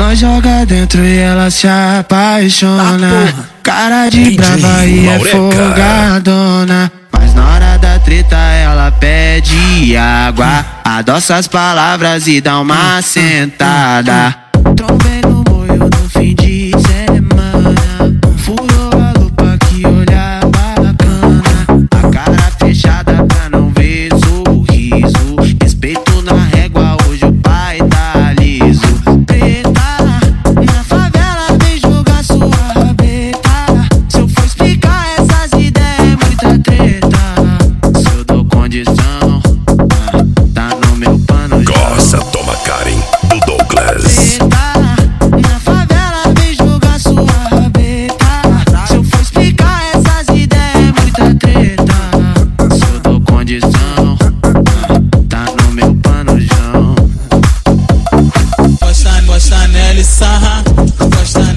Nós joga dentro e ela se apaixona. Cara de brava e é folgadona. Mas na hora da treta ela pede água. Adoça as palavras e dá uma sentada. Trombei no moio no fim de semana. Furou a lupa, que olhar bacana. A cara fechada pra não ver sorriso. Respeito na régua, hoje o pai tá liso. Treta na favela, vem jogar sua rabeta. Se eu for explicar essas ideias é muita treta. Se eu dou condição, tá no meu pano. Gosta, toma Karen do Douglas. Na favela, vem jogar sua rabeta. Se eu for explicar essas ideias é muita treta. Se eu dou condição, tá no meu panojão. Gosta nela e sarra, gosta